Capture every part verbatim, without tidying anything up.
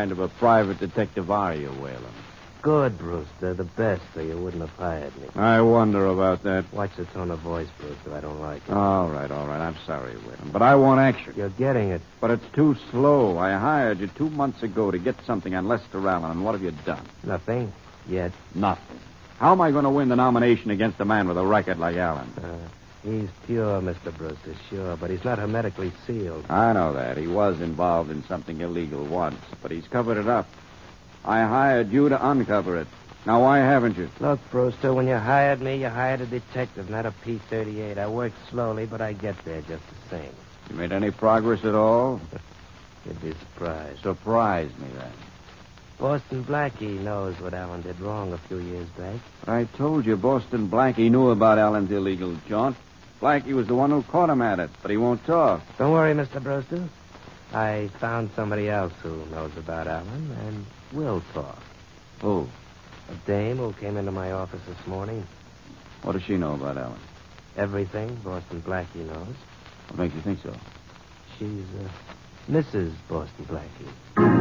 kind of a private detective are you, Whalen? Good, Brewster. The best, or you wouldn't have hired me. I wonder about that. Watch the tone of voice, Brewster. I don't like it. All right, all right. I'm sorry, Whalen. But I want action. You're getting it. But it's too slow. I hired you two months ago to get something on Lester Allen, and what have you done? Nothing. Yet. Nothing. How am I going to win the nomination against a man with a record like Allen? Uh, he's pure, Mister Brewster, sure, but he's not hermetically sealed. I know that. He was involved in something illegal once, but he's covered it up. I hired you to uncover it. Now, why haven't you? Look, Brewster, when you hired me, you hired a detective, not a P thirty-eight. I worked slowly, but I get there just the same. You made any progress at all? You'd be surprised. Surprise me, then. Boston Blackie knows what Allen did wrong a few years back. I told you Boston Blackie knew about Allen's illegal jaunt. Blackie was the one who caught him at it, but he won't talk. Don't worry, Mister Brewster. I found somebody else who knows about Allen and will talk. Who? A dame who came into my office this morning. What does she know about Allen? Everything Boston Blackie knows. What makes you think so? She's uh, Missus Boston Blackie.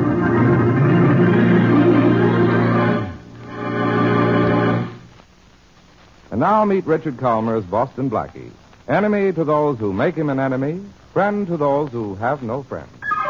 And now meet Richard Calmer as Boston Blackie. Enemy to those who make him an enemy, friend to those who have no friend.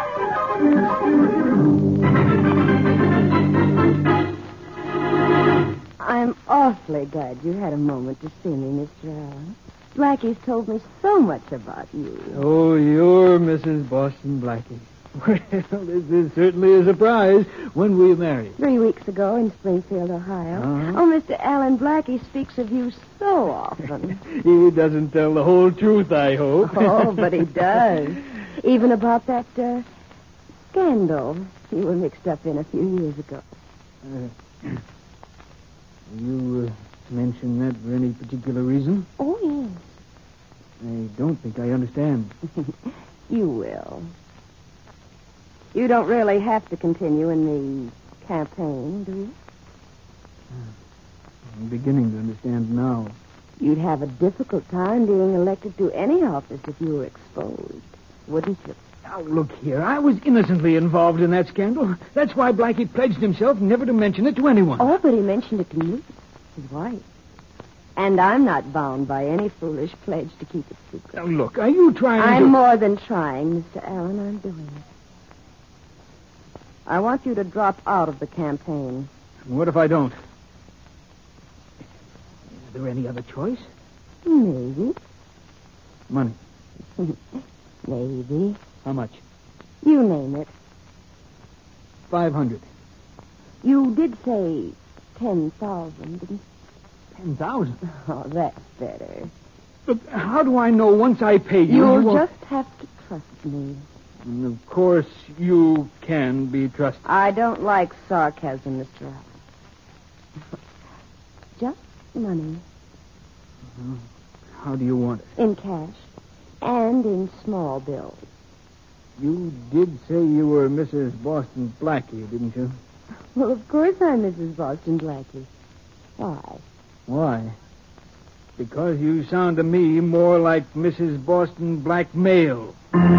I'm awfully glad you had a moment to see me, Mister Allen. Blackie's told me so much about you. Oh, you're Missus Boston Blackie. Well, this is certainly a surprise. When were you married? Three weeks ago in Springfield, Ohio. Uh-huh. Oh, Mister Allen Blackie speaks of you so often. He doesn't tell the whole truth, I hope. Oh, but he does. Even about that uh, scandal you were mixed up in a few years ago. Uh, you uh, mentioned that for any particular reason? Oh, yes. I don't think I understand. You will. You don't really have to continue in the campaign, do you? I'm beginning to understand now. You'd have a difficult time being elected to any office if you were exposed, wouldn't you? Now, look here. I was innocently involved in that scandal. That's why Blackie pledged himself never to mention it to anyone. Oh, but he mentioned it to me, his wife. And I'm not bound by any foolish pledge to keep it secret. Now, look, are you trying I'm to... more than trying, Mister Allen. I'm doing it. I want you to drop out of the campaign. What if I don't? Is there any other choice? Maybe. Money. Maybe. How much? You name it. Five hundred. You did say ten thousand, didn't you? Ten thousand? Oh, that's better. But how do I know once I pay you... You'll you won't... just have to trust me. And of course, you can be trusted. I don't like sarcasm, Mister Allen. Just money. Uh, how do you want it? In cash. And in small bills. You did say you were Missus Boston Blackie, didn't you? Well, of course I'm Missus Boston Blackie. Why? Why? Because you sound to me more like Missus Boston Blackmail.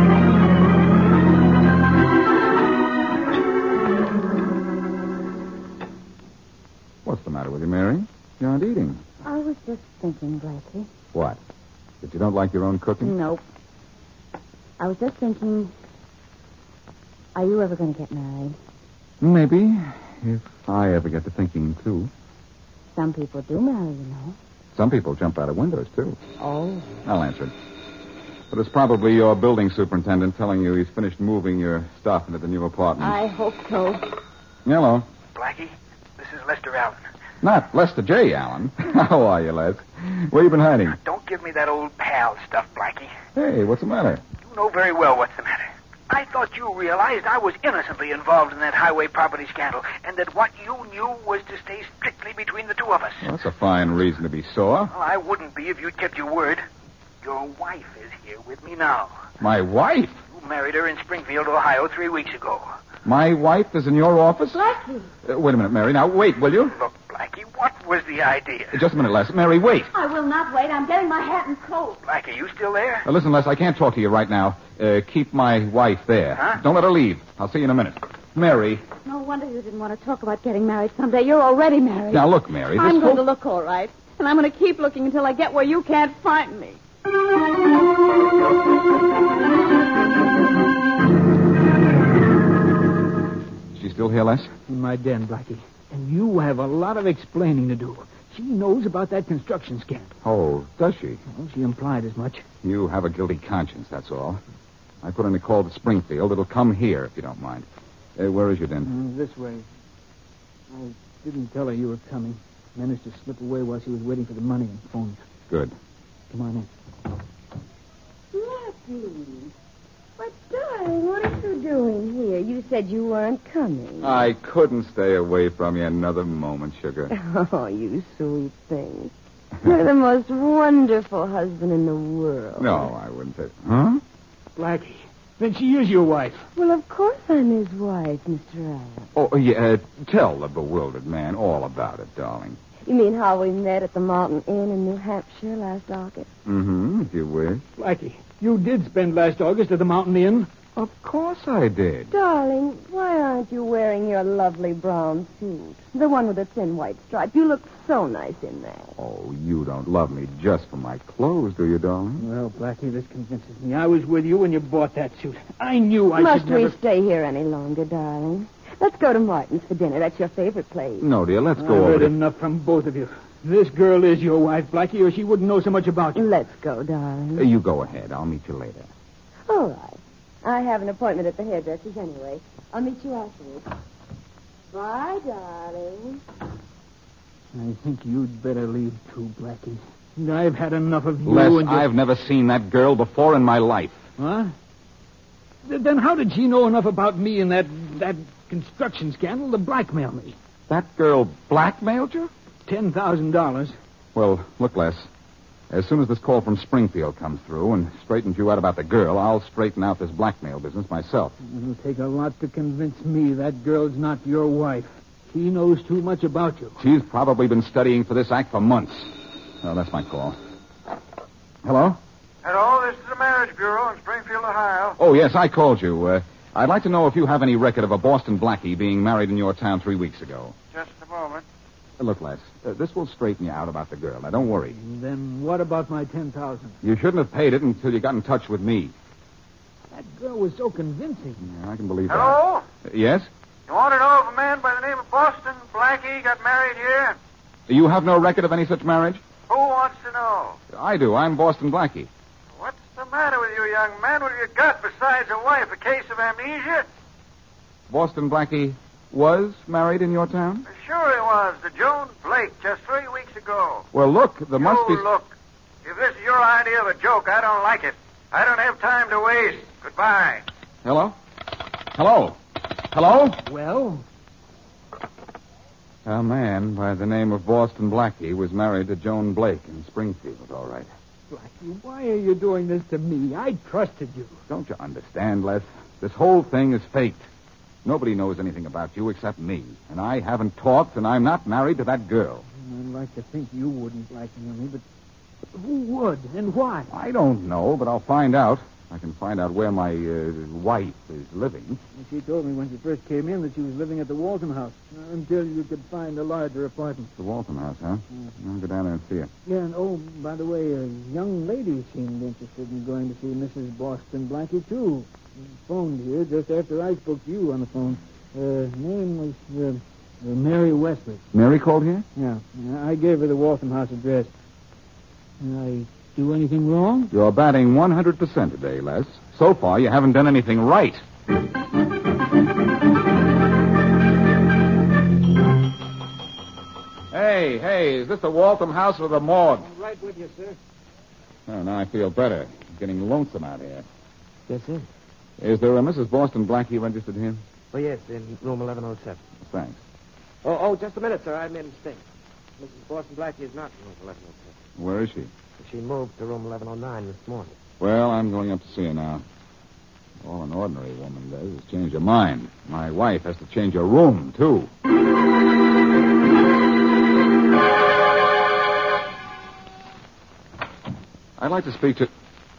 What's the matter with you, Mary? You aren't eating. I was just thinking, Blackie. What? That you don't like your own cooking? Nope. I was just thinking, are you ever going to get married? Maybe, if I ever get to thinking, too. Some people do marry, you know. Some people jump out of windows, too. Oh. I'll answer it. But it's probably your building superintendent telling you he's finished moving your stuff into the new apartment. I hope so. Hello. Blackie, this is Lester Allen. Not Lester J. Allen. How are you, Les? Where you been hiding? Don't give me that old pal stuff, Blackie. Hey, what's the matter? You know very well what's the matter. I thought you realized I was innocently involved in that highway property scandal, and that what you knew was to stay strictly between the two of us. Well, that's a fine reason to be sore. Well, I wouldn't be if you'd kept your word. Your wife is here with me now. My wife? You married her in Springfield, Ohio, three weeks ago. My wife is in your office? Blackie. Uh, wait a minute, Mary. Now, wait, will you? Look, Blackie, what was the idea? Just a minute, Les. Mary, wait. I will not wait. I'm getting my hat and coat. Blackie, you still there? Uh, listen, Les, I can't talk to you right now. Uh, keep my wife there. Huh? Don't let her leave. I'll see you in a minute. Mary. No wonder you didn't want to talk about getting married someday. You're already married. Now, look, Mary. I'm this going whole... to look all right. And I'm going to keep looking until I get where you can't find me. She's still here, Les? In my den, Blackie. And you have a lot of explaining to do. She knows about that construction scandal. Oh, does she? Well, she implied as much. You have a guilty conscience, that's all. I put in a call to Springfield. It'll come here, if you don't mind. Uh, where is your den? Mm, this way. I didn't tell her you were coming. Managed to slip away while she was waiting for the money and phoned you. Good. Come on in. Blackie. But, darling, what are you doing here? You said you weren't coming. I couldn't stay away from you another moment, sugar. Oh, you sweet thing. You're the most wonderful husband in the world. No, I wouldn't say... Huh? Blackie. Then she is your wife. Well, of course I'm his wife, Mister Allen. Oh, yeah, uh, tell the bewildered man all about it, darling. You mean how we met at the Mountain Inn in New Hampshire last August? Mm-hmm, if you wish. Blackie, you did spend last August at the Mountain Inn. Of course I did. Darling, why aren't you wearing your lovely brown suit? The one with the thin white stripe. You look so nice in that. Oh, you don't love me just for my clothes, do you, darling? Well, Blackie, this convinces me. I was with you when you bought that suit. I knew I Must should never... we stay here any longer, darling? Let's go to Martin's for dinner. That's your favorite place. No, dear, let's I've go over heard to... enough from both of you. This girl is your wife, Blackie, or she wouldn't know so much about you. Let's go, darling. Uh, you go ahead. I'll meet you later. All right. I have an appointment at the hairdresser's anyway. I'll meet you afterwards. Bye, darling. I think you'd better leave, too, Blackie. I've had enough of you Les, and your... I've never seen that girl before in my life. Huh? Th- Then how did she know enough about me and that that construction scandal to blackmail me? That girl blackmailed you? Ten thousand dollars. Well, look, Les. As soon as this call from Springfield comes through and straightens you out about the girl, I'll straighten out this blackmail business myself. It'll take a lot to convince me that girl's not your wife. She knows too much about you. She's probably been studying for this act for months. Oh, that's my call. Hello? Hello, this is the Marriage Bureau in Springfield, Ohio. Oh, yes, I called you. Uh, I'd like to know if you have any record of a Boston Blackie being married in your town three weeks ago. Just a moment. Uh, look, Les, uh, this will straighten you out about the girl. Now, don't worry. Then what about my ten thousand? You shouldn't have paid it until you got in touch with me. That girl was so convincing. Yeah, I can believe Hello? that. Uh, yes? You want to know if a man by the name of Boston Blackie got married here? You have no record of any such marriage? Who wants to know? I do. I'm Boston Blackie. What's the matter with you, young man? What have you got besides a wife? A case of amnesia? Boston Blackie was married in your town? Sure he was. To Joan Blake just three weeks ago. Well, look, there must you be... look. If this is your idea of a joke, I don't like it. I don't have time to waste. Goodbye. Hello? Hello? Hello? Well? A man by the name of Boston Blackie was married to Joan Blake in Springfield, all right. Blackie, why are you doing this to me? I trusted you. Don't you understand, Les? This whole thing is faked. Nobody knows anything about you except me. And I haven't talked, and I'm not married to that girl. I'd like to think you wouldn't blackmail me, but who would and why? I don't know, but I'll find out. I can find out where my uh, wife is living. She told me when she first came in that she was living at the Waltham House uh, until you could find a larger apartment. The Waltham House, huh? I'll go down there and see her. Yeah, and oh, by the way, a young lady seemed interested in going to see Missus Boston Blackie, too. She phoned here just after I spoke to you on the phone. Her name was uh, uh, Mary Wesley. Mary called here? Yeah, I gave her the Waltham House address. Did I do anything wrong? You're batting one hundred percent today, Les. So far, you haven't done anything right. Hey, hey, is this the Waltham House or the morgue? I'm right with you, sir. Oh, now I feel better. I'm getting lonesome out here. Yes, sir. Is there a Missus Boston Blackie registered here? Oh, yes, in room eleven oh seven. Thanks. Oh, oh, just a minute, sir. I made a mistake. Missus Boston Blackie is not in room eleven oh seven. Where is she? She moved to room eleven oh nine this morning. Well, I'm going up to see her now. All an ordinary woman does is change her mind. My wife has to change her room, too. I'd like to speak to...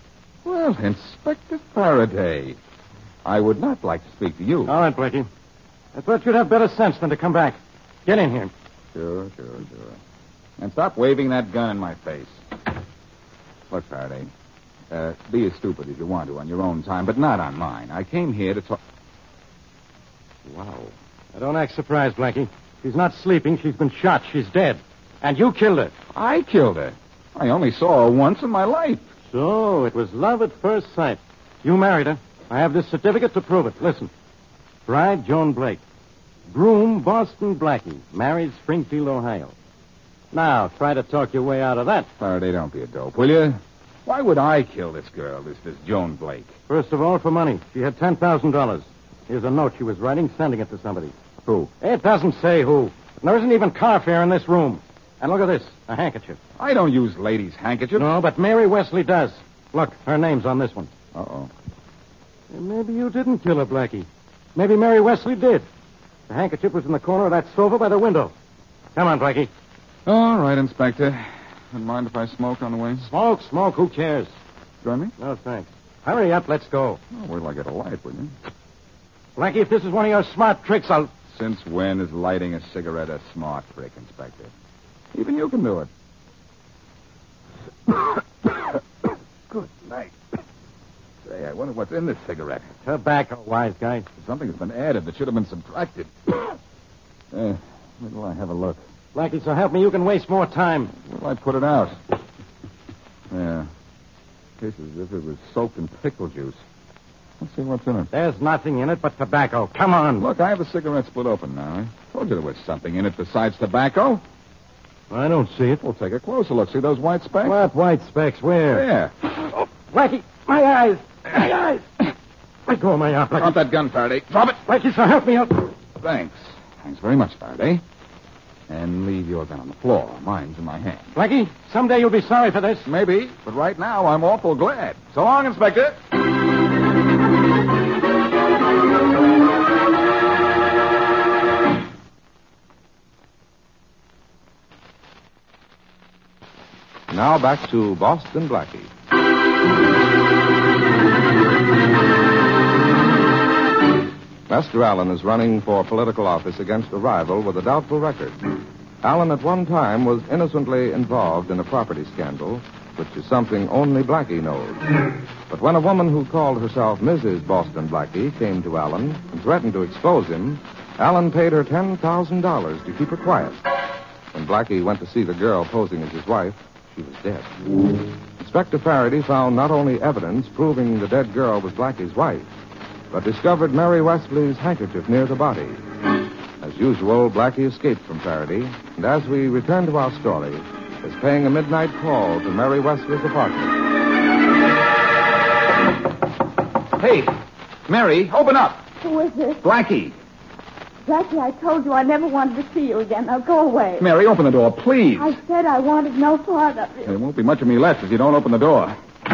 Well, Inspector Faraday. I would not like to speak to you. All right, Blackie. I thought you'd have better sense than to come back. Get in here. Sure, sure, sure. And stop waving that gun in my face. Look, Faraday, uh, be as stupid as you want to on your own time, but not on mine. I came here to talk... Wow. I don't act surprised, Blackie. She's not sleeping. She's been shot. She's dead. And you killed her. I killed her. I only saw her once in my life. So, it was love at first sight. You married her. I have this certificate to prove it. Listen. Bride, Joan Blake. Groom, Boston Blackie. Married, Springfield, Ohio. Now, try to talk your way out of that. Faraday, don't be a dope, will you? Why would I kill this girl, this, this Joan Blake? First of all, for money. She had ten thousand dollars. Here's a note she was writing, sending it to somebody. Who? It doesn't say who. And there isn't even car fare in this room. And look at this, a handkerchief. I don't use ladies' handkerchiefs. No, but Mary Wesley does. Look, her name's on this one. Uh-oh. And maybe you didn't kill her, Blackie. Maybe Mary Wesley did. The handkerchief was in the corner of that sofa by the window. Come on, Blackie. All right, Inspector. Don't mind if I smoke on the way? Smoke, smoke. Who cares? Join me? No, thanks. Hurry up. Let's go. Oh, wait till I get a light, will you? Blackie, if this is one of your smart tricks, I'll... Since when is lighting a cigarette a smart trick, Inspector? Even you can do it. Good night. Say, I wonder what's in this cigarette. Tobacco, wise guy. Something's been added that should have been subtracted. uh, where will I have a look? Blackie, so help me, you can waste more time. Where'll I put it out? Yeah. Tastes as if it was soaked in pickle juice. Let's see what's in it. There's nothing in it but tobacco. Come on. Look, I have the cigarette split open now. I told you there was something in it besides tobacco. I don't see it. We'll take a closer look. See those white specks? What white specks? Where? There. Oh, Blackie, my eyes. My eyes. Let go of my arm, Blackie. Drop that gun, Faraday. Drop it. Blackie, so help me out. Thanks. Thanks very much, Faraday. And leave your gun on the floor. Mine's in my hand. Blackie, someday you'll be sorry for this. Maybe, but right now I'm awful glad. So long, Inspector. Now back to Boston Blackie. Lester Allen is running for political office against a rival with a doubtful record. Allen at one time was innocently involved in a property scandal, which is something only Blackie knows. But when a woman who called herself Missus Boston Blackie came to Allen and threatened to expose him, Allen paid her ten thousand dollars to keep her quiet. When Blackie went to see the girl posing as his wife, she was dead. Inspector Faraday found not only evidence proving the dead girl was Blackie's wife, but discovered Mary Wesley's handkerchief near the body. As usual, Blackie escaped from Faraday, and as we return to our story, is paying a midnight call to Mary Wesley's apartment. Hey, Mary, open up. Who is this? Blackie. Blackie, I told you I never wanted to see you again. Now go away. Mary, open the door, please. I said I wanted no part of you. There won't be much of me left if you don't open the door.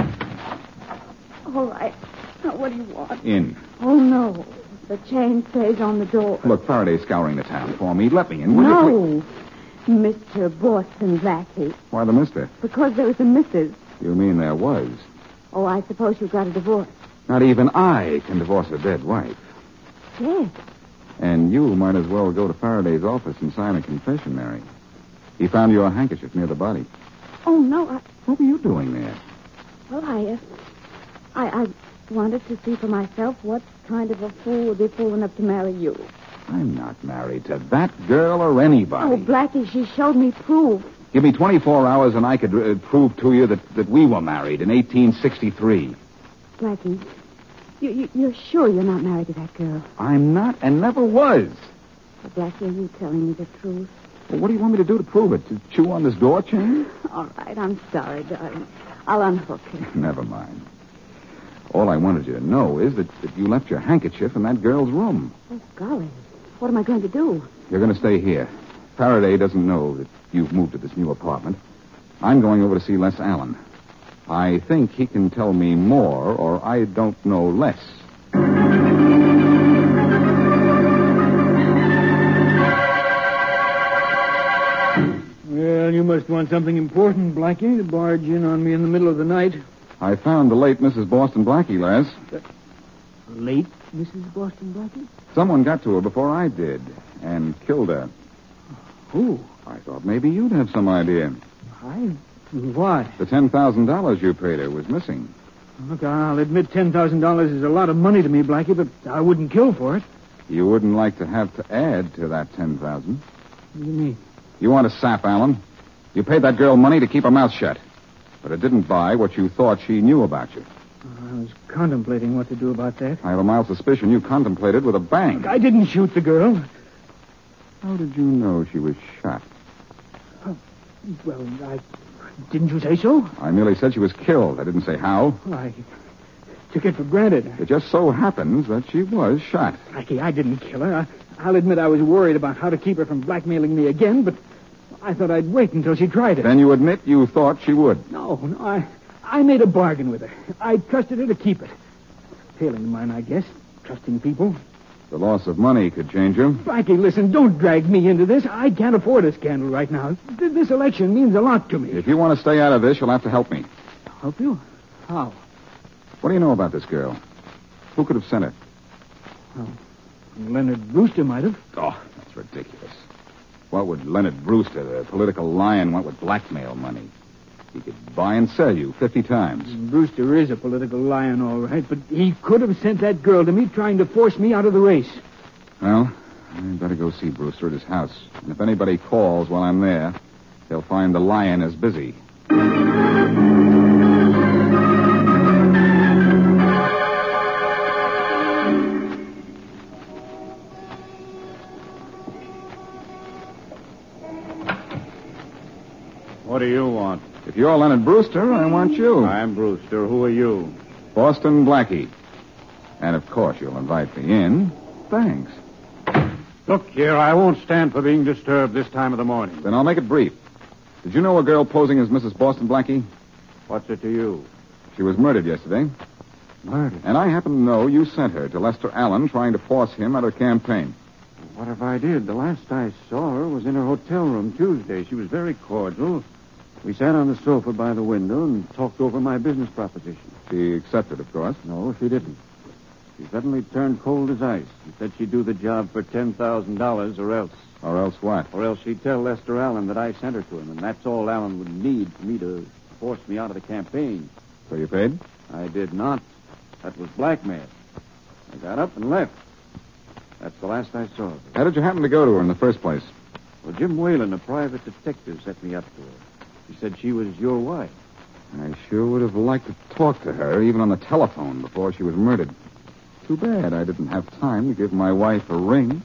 All right. Now, what do you want? In. Oh, no. The chain stays on the door. Look, Faraday's scouring the town for me. Let me in, will no. you? No. Mister Boston Blackie. Why the mister? Because there was a missus. You mean there was? Oh, I suppose you got a divorce. Not even I can divorce a dead wife. Yes. And you might as well go to Faraday's office and sign a confession, Mary. He found your handkerchief near the body. Oh, no. I... What were you doing there? Well, I, uh, I, I wanted to see for myself what kind of a fool would be fool enough to marry you. I'm not married to that girl or anybody. Oh, Blackie, she showed me proof. Give me twenty-four hours and I could uh, prove to you that, that we were married in eighteen sixty-three. Blackie, you, you, you're sure you're not married to that girl? I'm not and never was. Well, Blackie, are you telling me the truth? Well, what do you want me to do to prove it? To chew on this door chain? All right, I'm sorry, darling. I'll unhook it. Never mind. All I wanted you to know is that, that you left your handkerchief in that girl's room. Oh, golly. What am I going to do? You're going to stay here. Faraday doesn't know that you've moved to this new apartment. I'm going over to see Les Allen. I think he can tell me more, or I don't know less. Well, you must want something important, Blackie, to barge in on me in the middle of the night. I found the late Missus Boston Blackie, Les. Late? Missus Boston Blackie? Someone got to her before I did and killed her. Who? I thought maybe you'd have some idea. I? Why? The ten thousand dollars you paid her was missing. Look, I'll admit ten thousand dollars is a lot of money to me, Blackie, but I wouldn't kill for it. You wouldn't like to have to add to that ten thousand dollars. What do you mean? You want to sap, Alan. You paid that girl money to keep her mouth shut. But it didn't buy what you thought she knew about you. I was contemplating what to do about that. I have a mild suspicion you contemplated with a bang. Look, I didn't shoot the girl. How did you know she was shot? Uh, well, I... Didn't you say so? I merely said she was killed. I didn't say how. I took it for granted. It just so happens that she was shot. Blackie, I didn't kill her. I, I'll admit I was worried about how to keep her from blackmailing me again, but I thought I'd wait until she tried it. Then you admit you thought she would? No, no, I, I made a bargain with her. I trusted her to keep it. Failing of mine, I guess. Trusting people. The loss of money could change her. Blackie, listen, don't drag me into this. I can't afford a scandal right now. Th- This election means a lot to me. If you want to stay out of this, you'll have to help me. Help you? How? What do you know about this girl? Who could have sent her? Oh, Leonard Brewster might have. Oh, that's ridiculous. What would Leonard Brewster, the political lion, want with blackmail money? He could buy and sell you fifty times. Brewster is a political lion, all right, but he could have sent that girl to me trying to force me out of the race. Well, I'd better go see Brewster at his house. And if anybody calls while I'm there, they'll find the lion is busy. What do you want? If you're Leonard Brewster, I want you. I'm Brewster. Who are you? Boston Blackie. And of course you'll invite me in. Thanks. Look here, I won't stand for being disturbed this time of the morning. Then I'll make it brief. Did you know a girl posing as Missus Boston Blackie? What's it to you? She was murdered yesterday. Murdered? And I happen to know you sent her to Lester Allen trying to force him out of the campaign. What if I did? The last I saw her was in her hotel room Tuesday. She was very cordial. We sat on the sofa by the window and talked over my business proposition. She accepted, of course. No, she didn't. She suddenly turned cold as ice and said she'd do the job for ten thousand dollars or else. Or else what? Or else she'd tell Lester Allen that I sent her to him, and that's all Allen would need for me to force me out of the campaign. So you paid? I did not. That was blackmail. I got up and left. That's the last I saw of her. How did you happen to go to her in the first place? Well, Jim Whalen, a private detective, set me up to her. He said she was your wife. I sure would have liked to talk to her, even on the telephone, before she was murdered. Too bad I didn't have time to give my wife a ring.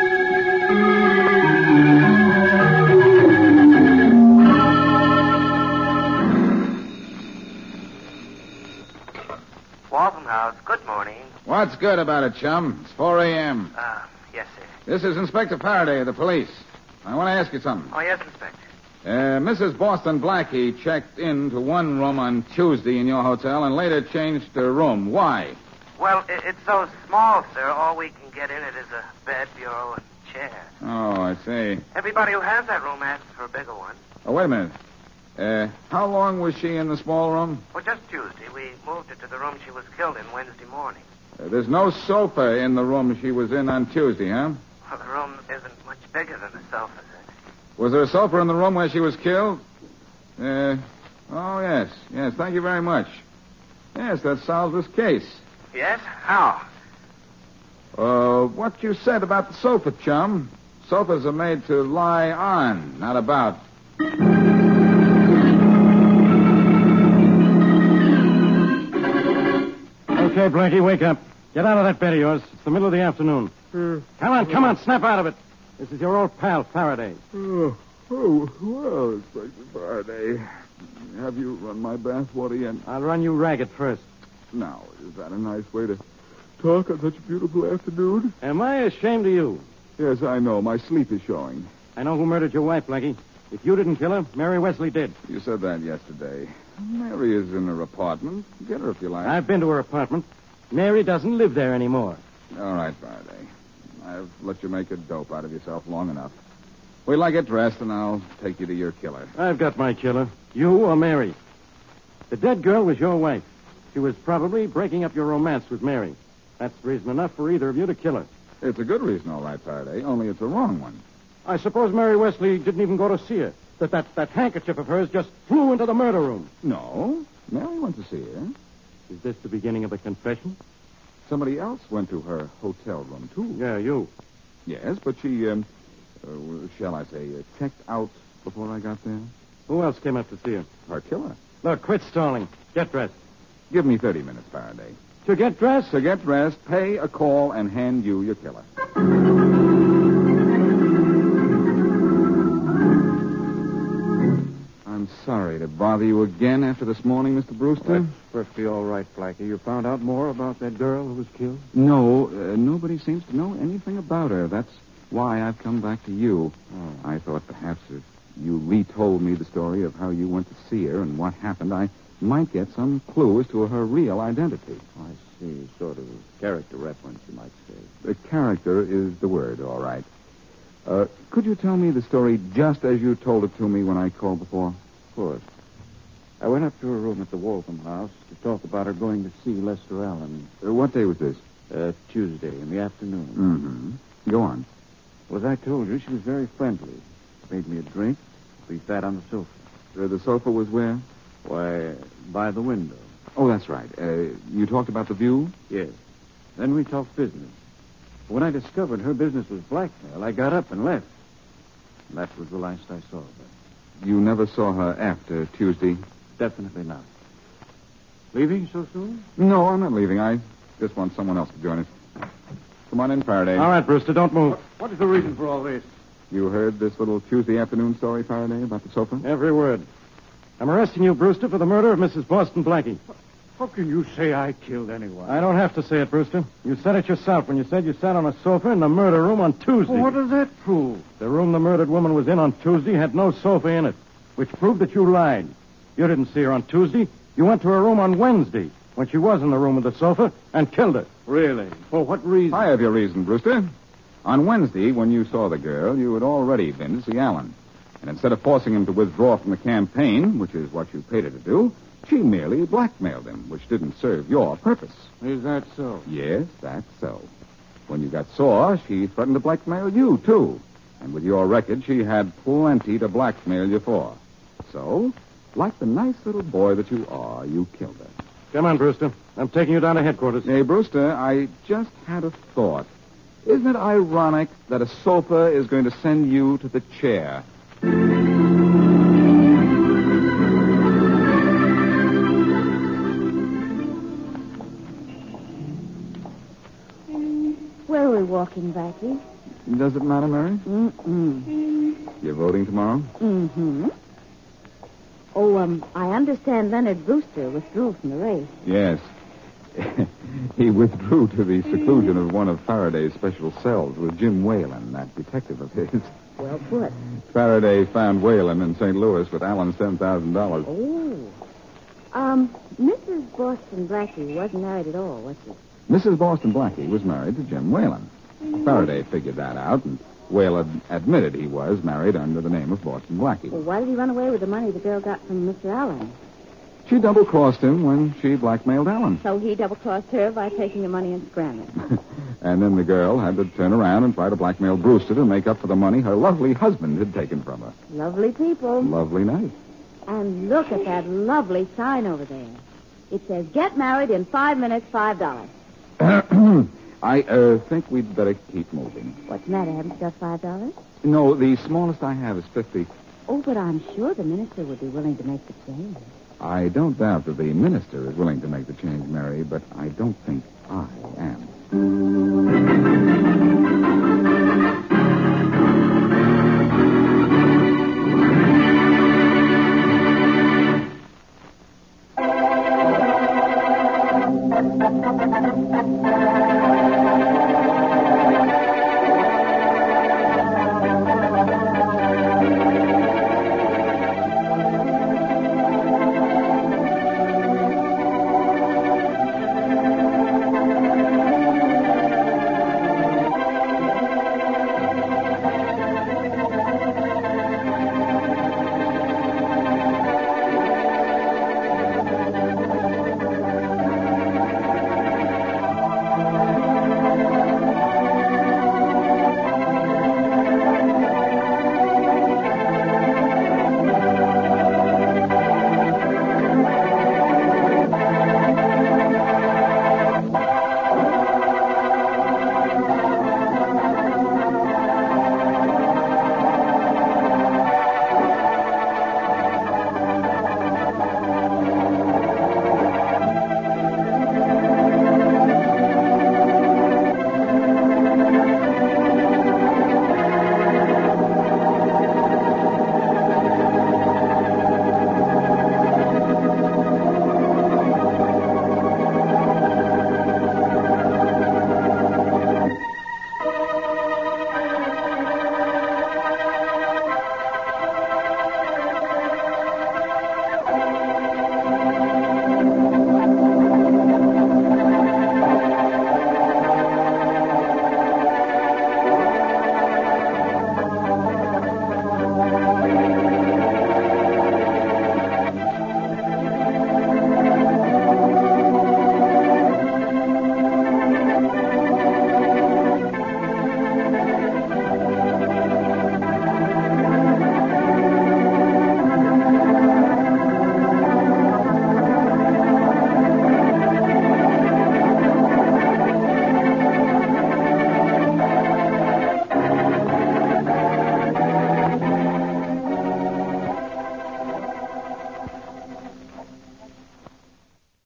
Waltham House, good morning. What's good about it, chum? It's four a.m. Ah, uh, yes, sir. This is Inspector Faraday of the police. I want to ask you something. Oh, yes, Inspector. Uh, Missus Boston Blackie checked into one room on Tuesday in your hotel and later changed her room. Why? Well, it, it's so small, sir. All we can get in it is a bed, bureau, and chair. Oh, I see. Everybody who has that room asks for a bigger one. Oh, wait a minute. Uh, how long was she in the small room? Well, just Tuesday. We moved her to the room she was killed in Wednesday morning. Uh, there's no sofa in the room she was in on Tuesday, huh? Well, the room isn't much bigger than the sofa, sir. Was there a sofa in the room where she was killed? Uh, oh, yes. Yes, thank you very much. Yes, that solves this case. Yes? How? Uh, what you said about the sofa, chum. Sofas are made to lie on, not about. Okay, Blackie, wake up. Get out of that bed of yours. It's the middle of the afternoon. Uh, Come on, come on, snap out of it. This is your old pal, Faraday. Oh, oh well, Inspector Faraday. Have you run my bathwater yet? I'll run you ragged first. Now, is that a nice way to talk on such a beautiful afternoon? Am I ashamed of you? Yes, I know. My sleep is showing. I know who murdered your wife, Blackie. If you didn't kill her, Mary Wesley did. You said that yesterday. Mary is in her apartment. Get her if you like. I've been to her apartment. Mary doesn't live there anymore. All right, Faraday. I've let you make a dope out of yourself long enough. Wait till I get dressed, and I'll take you to your killer. I've got my killer. You or Mary. The dead girl was your wife. She was probably breaking up your romance with Mary. That's reason enough for either of you to kill her. It's a good reason, all right, Faraday, only it's a wrong one. I suppose Mary Wesley didn't even go to see her. That, that that handkerchief of hers just flew into the murder room. No. Mary went to see her. Is this the beginning of the confession? Somebody else went to her hotel room, too. Yeah, you. Yes, but she, um, uh, shall I say, uh, checked out before I got there. Who else came up to see her? Her killer. Look, quit stalling. Get dressed. Give me thirty minutes, Faraday. To get dressed? To get dressed, pay a call, and hand you your killer. I'm sorry to bother you again after this morning, Mister Brewster. That's perfectly all right, Blackie. You found out more about that girl who was killed? No, uh, nobody seems to know anything about her. That's why I've come back to you. Oh. I thought perhaps if you retold me the story of how you went to see her and what happened, I might get some clue as to her real identity. I see. Sort of character reference, you might say. The character is the word, all right. Uh, could you tell me the story just as you told it to me when I called before? Of course. I went up to her room at the Waltham house to talk about her going to see Lester Allen. Uh, what day was this? Uh, Tuesday in the afternoon. Mm-hmm. Go on. Well, as I told you, she was very friendly. Made me a drink. We sat on the sofa. Uh, the sofa was where? Why, by the window. Oh, that's right. Uh, you talked about the view? Yes. Then we talked business. When I discovered her business was blackmail, I got up and left. That was the last I saw of her. You never saw her after Tuesday? Definitely not. Leaving so soon? No, I'm not leaving. I just want someone else to join us. Come on in, Faraday. All right, Brewster, don't move. What, what is the reason for all this? You heard this little Tuesday afternoon story, Faraday, about the sofa? Every word. I'm arresting you, Brewster, for the murder of Missus Boston Blackie. How can you say I killed anyone? I don't have to say it, Brewster. You said it yourself when you said you sat on a sofa in the murder room on Tuesday. Well, what does that prove? The room the murdered woman was in on Tuesday had no sofa in it, which proved that you lied. You didn't see her on Tuesday. You went to her room on Wednesday, when she was in the room with the sofa, and killed her. Really? For what reason? I have your reason, Brewster. On Wednesday, when you saw the girl, you had already been to see Allen. And instead of forcing him to withdraw from the campaign, which is what you paid her to do, she merely blackmailed him, which didn't serve your purpose. Is that so? Yes, that's so. When you got sore, she threatened to blackmail you, too. And with your record, she had plenty to blackmail you for. So, like the nice little boy that you are, you killed her. Come on, Brewster. I'm taking you down to headquarters. Hey, Brewster, I just had a thought. Isn't it ironic that a sofa is going to send you to the chair? Where are we walking, Blackie? Does it matter, Mary? Mm-mm. You're voting tomorrow? Mm-hmm. Oh, um, I understand Leonard Brewster withdrew from the race. Yes. He withdrew to the seclusion of one of Faraday's special cells with Jim Whalen, that detective of his. Well put. Faraday found Whalen in Saint Louis with Allen's ten thousand dollars. Oh. Um, Missus Boston Blackie wasn't married at all, was she? Missus Boston Blackie was married to Jim Whalen. Faraday figured that out, and Whalen admitted he was married under the name of Boston Blackie. Well, why did he run away with the money the girl got from Mister Allen? She double-crossed him when she blackmailed Allen. So he double-crossed her by taking the money and scrambling. And then the girl had to turn around and try to blackmail Brewster to make up for the money her lovely husband had taken from her. Lovely people. Lovely night. And look at that lovely sign over there. It says, get married in five minutes, five dollars. I uh, think we'd better keep moving. What's the matter? Haven't you got five dollars? No, the smallest I have is fifty. Oh, but I'm sure the minister would be willing to make the change. I don't doubt that the minister is willing to make the change, Mary, but I don't think I am.